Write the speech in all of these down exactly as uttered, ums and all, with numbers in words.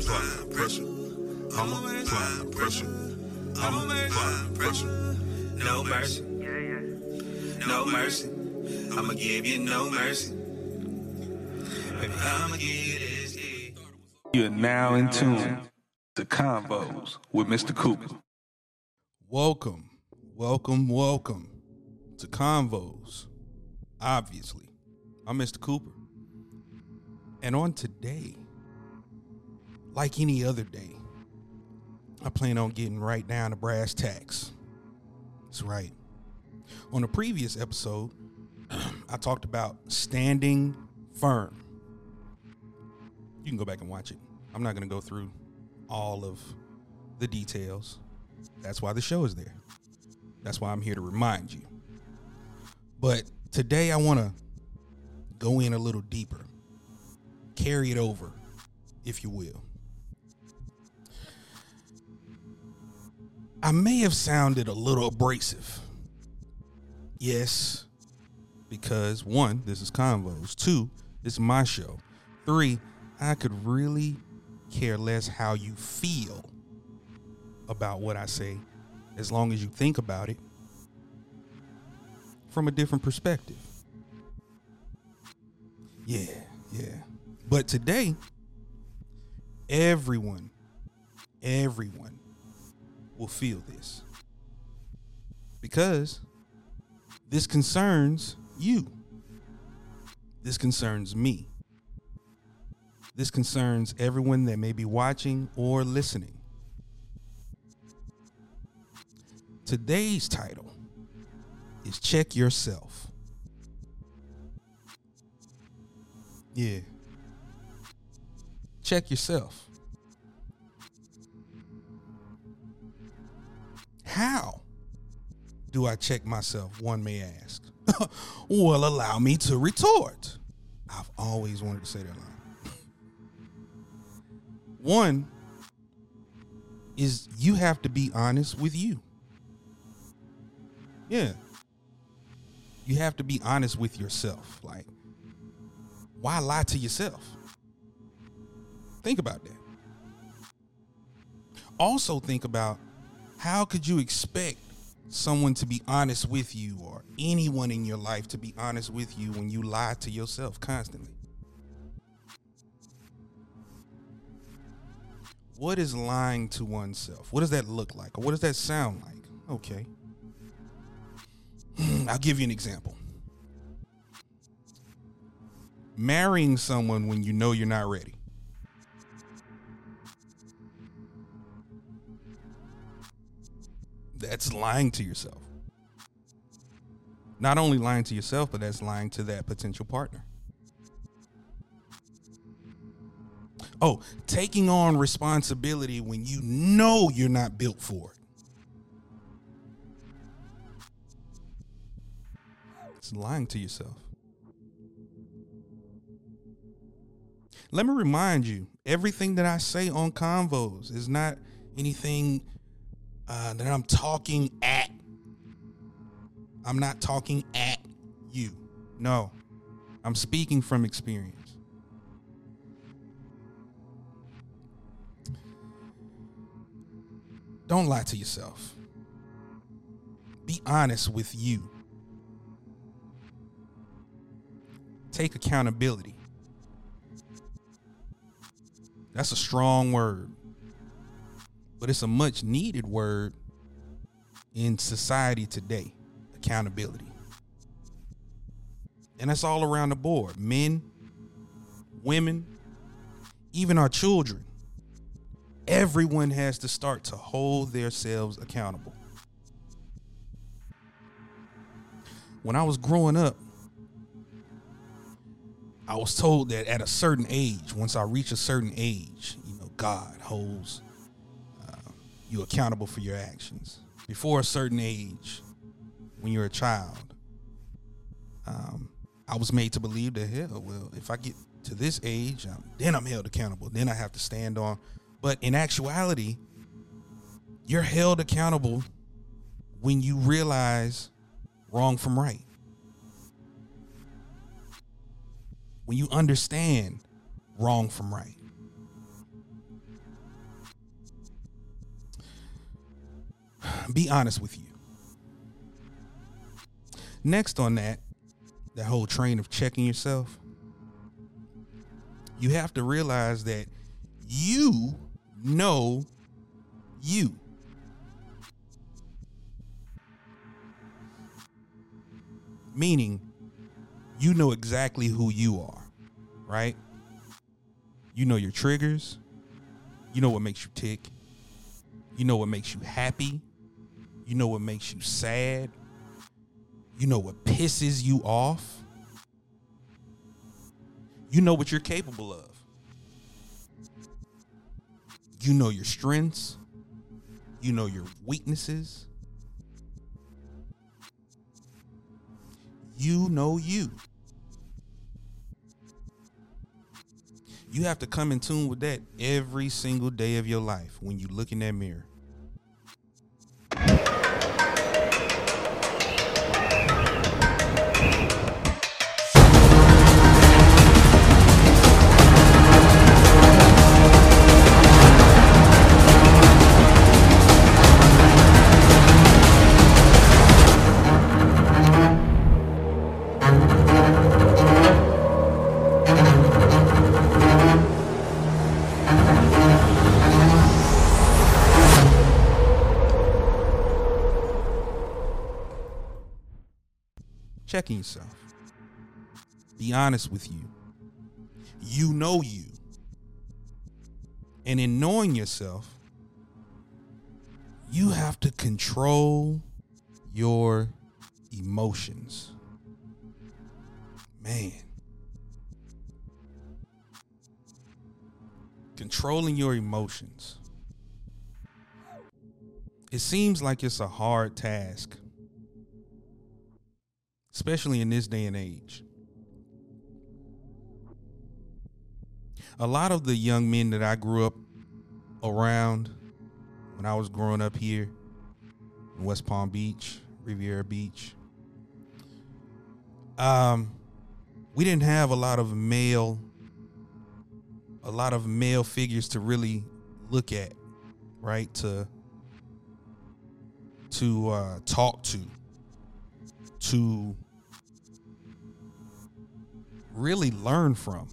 apply pressure. I'ma apply pressure. I'ma apply pressure. No mercy. No mercy. I'ma give you no mercy. Baby, I'ma give you this. You're now in tune to Convos with Mister Cooper. Welcome, welcome, welcome to Convos. Obviously, I'm Mister Cooper. And on today, like any other day, I plan on getting right down to brass tacks. That's right. On a previous episode, I talked about standing firm. You can go back and watch it. I'm not going to go through all of the details. That's why the show is there. That's why I'm here to remind you. But today I want to go in a little deeper. Carry it over, if you will. I may have sounded a little abrasive. Yes, because one, this is Convos. Two, this is my show. Three, I could really care less how you feel about what I say, as long as you think about it from a different perspective. Yeah, yeah. But today, everyone, everyone will feel this. Because this concerns you. This concerns me. This concerns everyone that may be watching or listening. Today's title is Check Yourself. Yeah. Check yourself. How do I check myself, one may ask? Well, allow me to retort. I've always wanted to say that line. One is you have to be honest with you. Yeah. You have to be honest with yourself. Like, why lie to yourself? Think about that. Also think about, how could you expect someone to be honest with you, or anyone in your life to be honest with you, when you lie to yourself constantly? What is lying to oneself? What does that look like? Or what does that sound like? Okay. I'll give you an example. Marrying someone when you know you're not ready. That's lying to yourself. Not only lying to yourself, but that's lying to that potential partner. Oh, taking on responsibility when you know you're not built for it. It's lying to yourself. Let me remind you, everything that I say on Convos is not anything uh, that I'm talking at. I'm not talking at you. No, I'm speaking from experience. Don't lie to yourself. Be honest with you. Take accountability. That's a strong word, but it's a much needed word in society today. Accountability. And that's all around the board. Men, women, even our children. Everyone has to start to hold themselves accountable. When I was growing up, I was told that at a certain age, once I reach a certain age, you know, God holds uh, you accountable for your actions. Before a certain age, when you're a child, um, I was made to believe that, hell, well, if I get to this age, um, then I'm held accountable. Then I have to stand on. But in actuality, you're held accountable when you realize wrong from right. When you understand wrong from right. be honest with you. Next on that, that whole train of checking yourself, you have to realize that you know you. Meaning, you know exactly who you are, right? You know your triggers. You know what makes you tick. You know what makes you happy. You know what makes you sad. You know what pisses you off. You know what you're capable of. You know your strengths. You know your weaknesses. You know you. You have to come in tune with that every single day of your life when you look in that mirror. Checking yourself. Be honest with you. You know you. And in knowing yourself, you have to control your emotions. Man. Controlling your emotions. It seems like it's a hard task, especially in this day and age. A lot of the young men that I grew up around when I was growing up here in West Palm Beach, Riviera Beach, um, we didn't have a lot of male, a lot of male figures to really look at, right? To, to uh, talk to, to really learn from.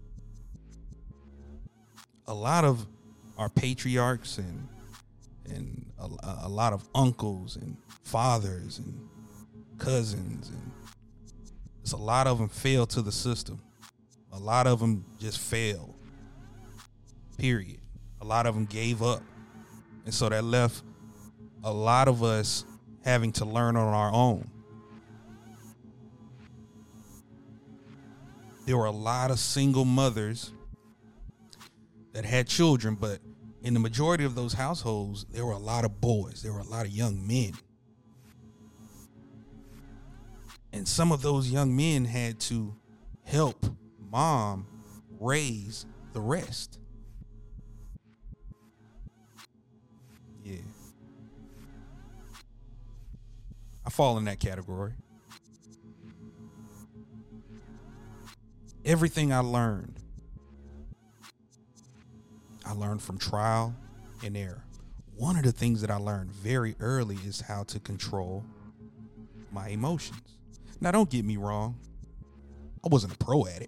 A lot of our patriarchs and and a, a lot of uncles and fathers and cousins, and there's a lot of them fail to the system. A lot of them just fail. Period. A lot of them gave up, and so that left a lot of us having to learn on our own. There were a lot of single mothers that had children, but in the majority of those households, there were a lot of boys. There were a lot of young men. And some of those young men had to help mom raise the rest. Yeah. I fall in that category. Everything I learned, I learned from trial and error. One of the things that I learned very early is how to control my emotions. Now, don't get me wrong. I wasn't a pro at it.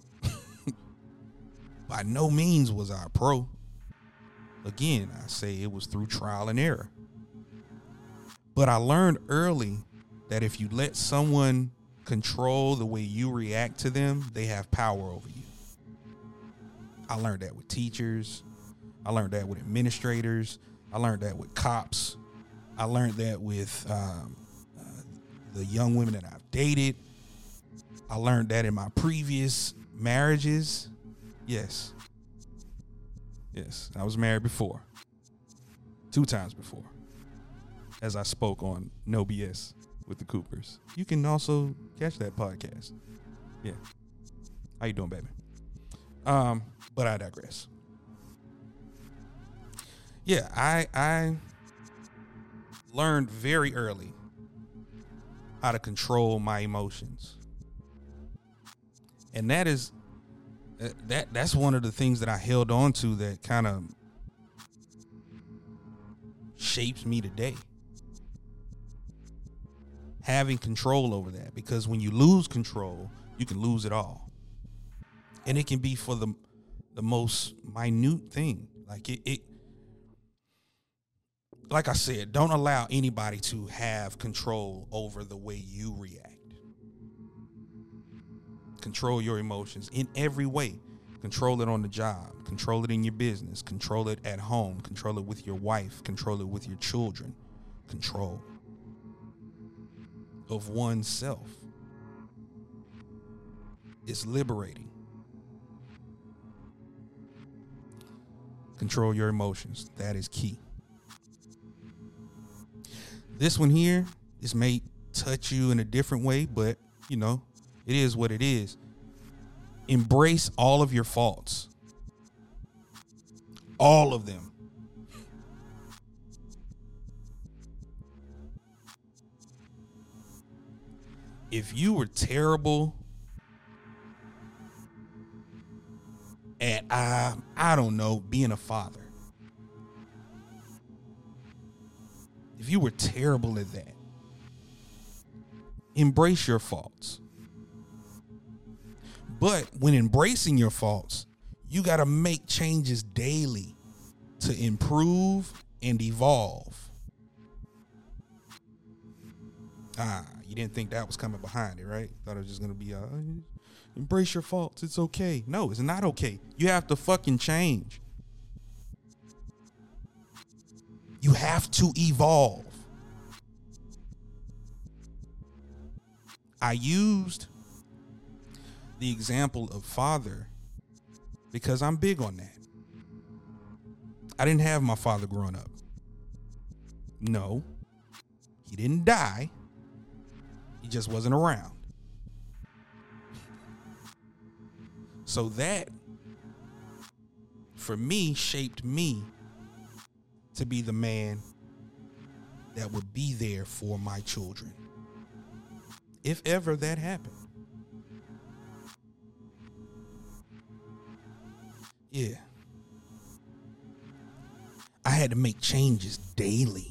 By no means was I a pro. Again, I say it was through trial and error. But I learned early that if you let someone control the way you react to them, they have power over you. I learned that with teachers. I learned that with administrators. I learned that with cops. I learned that with um, uh, the young women that I've dated. I learned that in my previous marriages. Yes. Yes, I was married before. Two times before. As I spoke on No B S with the Coopers. You can also catch that podcast. Yeah. How you doing, baby? Um, but I digress. Yeah, I I learned very early how to control my emotions. And that is that that's one of the things that I held on to that kind of shapes me today. having control over that, because when you lose control, you can lose it all. And it can be for the the most minute thing. Like it, it like I said, don't allow anybody to have control over the way you react. Control your emotions in every way. Control it on the job, control it in your business, control it at home, control it with your wife, control it with your children. Control of oneself is liberating. Control your emotions. That is key. This one here, this may touch you in a different way, but you know, it is what it is. Embrace all of your faults. All of them. If you were terrible at, I, I don't know, being a father. If you were terrible at that, embrace your faults. But when embracing your faults, you got to make changes daily to improve and evolve. Ah, you didn't think that was coming behind it, right? Thought it was just going to be, uh, embrace your faults. It's okay. No, it's not okay. You have to fucking change. You have to evolve. I used the example of father because I'm big on that. I didn't have my father growing up. No, he didn't die. He just wasn't around. So that, for me, shaped me to be the man that would be there for my children, if ever that happened. Yeah. I had to make changes daily.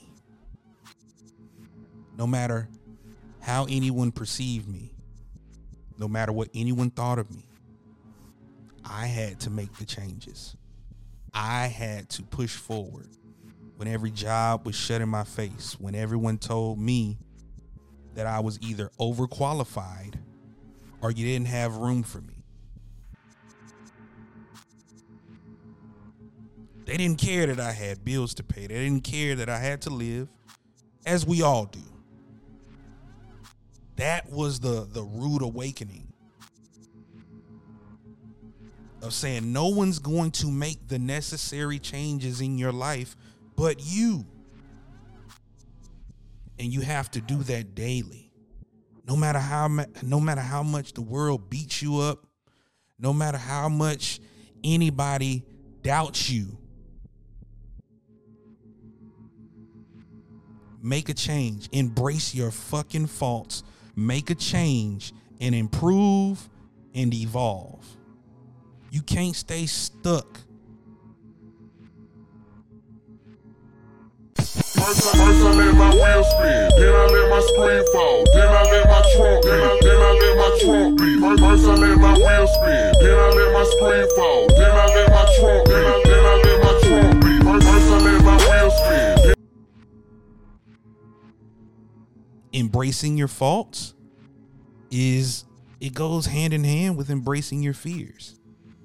No matter how anyone perceived me, no matter what anyone thought of me, I had to make the changes. I had to push forward when every job was shut in my face, when everyone told me that I was either overqualified or you didn't have room for me. They didn't care that I had bills to pay. They didn't care that I had to live, as we all do. That was the, the rude awakening of saying no one's going to make the necessary changes in your life but you. And you have to do that daily. No matter how no matter how much the world beats you up, no matter how much anybody doubts you, make a change. Embrace your fucking faults. Make a change and improve and evolve. You can't stay stuck. First I, first I let my wheel spin, then I let my spring fall, then I let my trunk beat, then I, then I let my trunk beat. First, first I let my wheel spin, then I let my spring fall, then I let my trunk beat, then I, then I let my trunk beat. First, first I let my wheel spin. Then Embracing your faults is, it goes hand in hand with embracing your fears.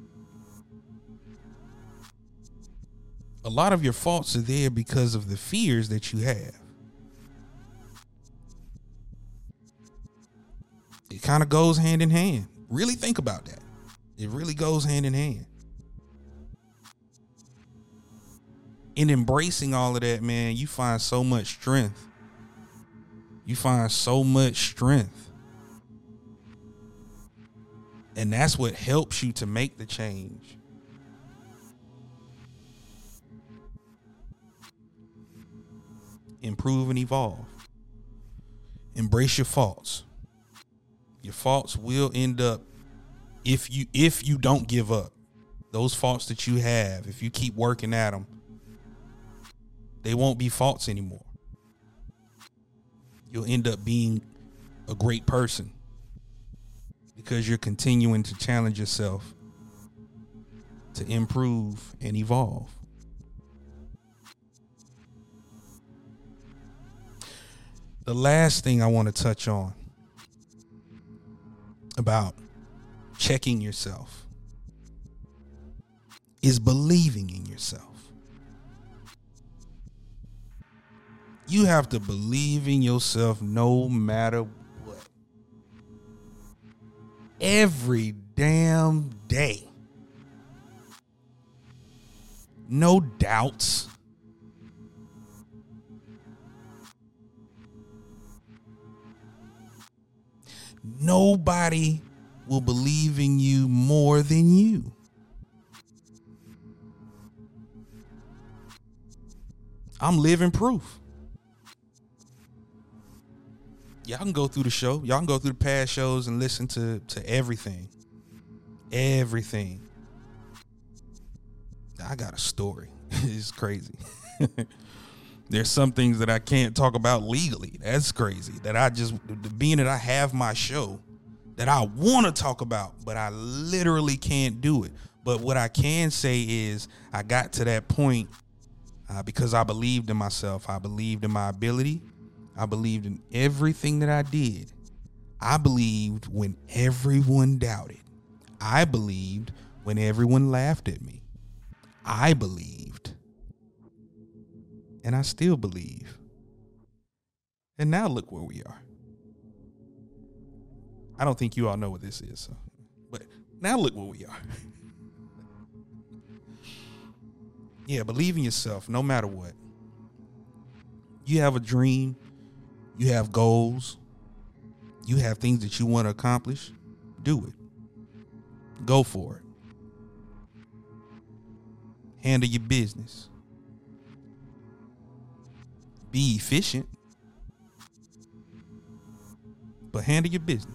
A lot of your faults are there because of the fears that you have. It kind of goes hand in hand. Really think about that. It really goes hand in hand. In embracing all of that, man, you find so much strength. You find so much strength. And that's what helps you to make the change. Improve and evolve. Embrace your faults. Your faults will end up, if you if you don't give up, those faults that you have, if you keep working at them, they won't be faults anymore. You'll end up being a great person because you're continuing to challenge yourself to improve and evolve. The last thing I want to touch on about checking yourself is believing in yourself. You have to believe in yourself no matter what. Every damn day. No doubts. Nobody will believe in you more than you. I'm living proof. Y'all can go through the show. Y'all can go through the past shows and listen to, to everything. Everything. I got a story. It's crazy. There's some things that I can't talk about legally. That's crazy. That I just, being that I have my show, that I want to talk about, but I literally can't do it. But what I can say is I got to that point uh, because I believed in myself. I believed in my ability. I believed in everything that I did. I believed when everyone doubted. I believed when everyone laughed at me. I believed. And I still believe. And now look where we are. I don't think you all know what this is. So. But now look where we are. Yeah, believe in yourself no matter what. You have a dream. You have goals. You have things that you want to accomplish. Do it. Go for it. Handle your business. Be efficient. But handle your business.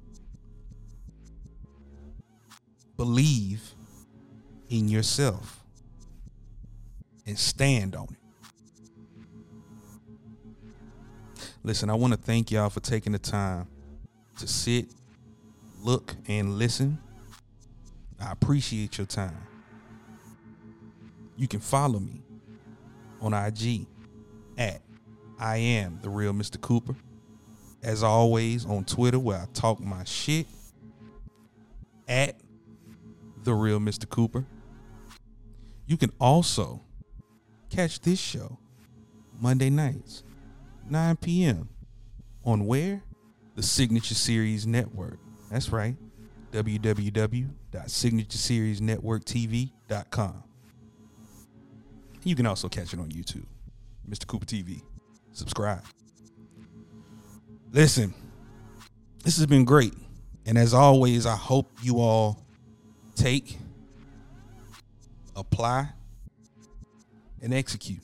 Believe in yourself and stand on it. Listen, I want to thank y'all for taking the time to sit, look, and listen. I appreciate your time. You can follow me on I G at I am the real Mister Cooper. As always, on Twitter, where I talk my shit, at the real Mister Cooper. You can also catch this show Monday nights, nine p.m. on where? The Signature Series Network. That's right. w w w dot signature series network t v dot com. You can also catch it on YouTube. Mister Cooper T V. Subscribe. Listen, this has been great. And as always, I hope you all take, apply, and execute.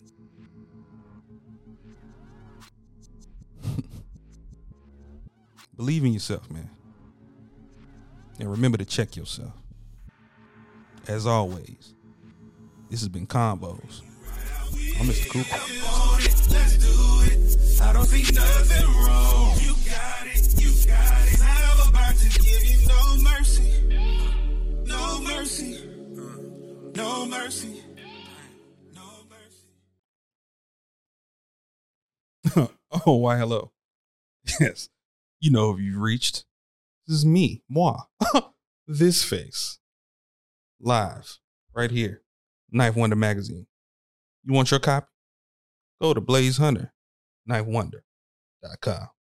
Believe in yourself, man. And remember to check yourself. As always, this has been Convos. I'm Mister Cooper. Let's do it. I don't see nothing wrong. You got it. You got it. I'm about to give you no mercy. No mercy. No mercy. No mercy. Oh, why hello. Yes. You know who you've reached. This is me, moi. This face. Live. Right here. Knife Wonder Magazine. You want your copy? Go to blaze hunter knife wonder dot com.